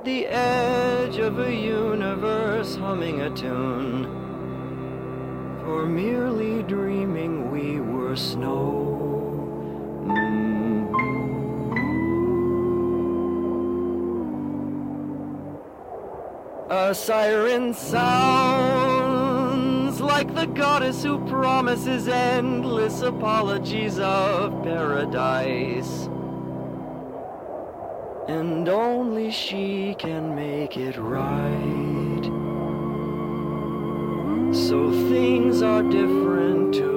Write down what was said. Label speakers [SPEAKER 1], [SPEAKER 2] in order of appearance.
[SPEAKER 1] at the edge of a universe humming a tune. For merely dreaming we were snow. A siren sounds like the goddess who promises endless apologies of paradise. And only she can make it right. So things are different too.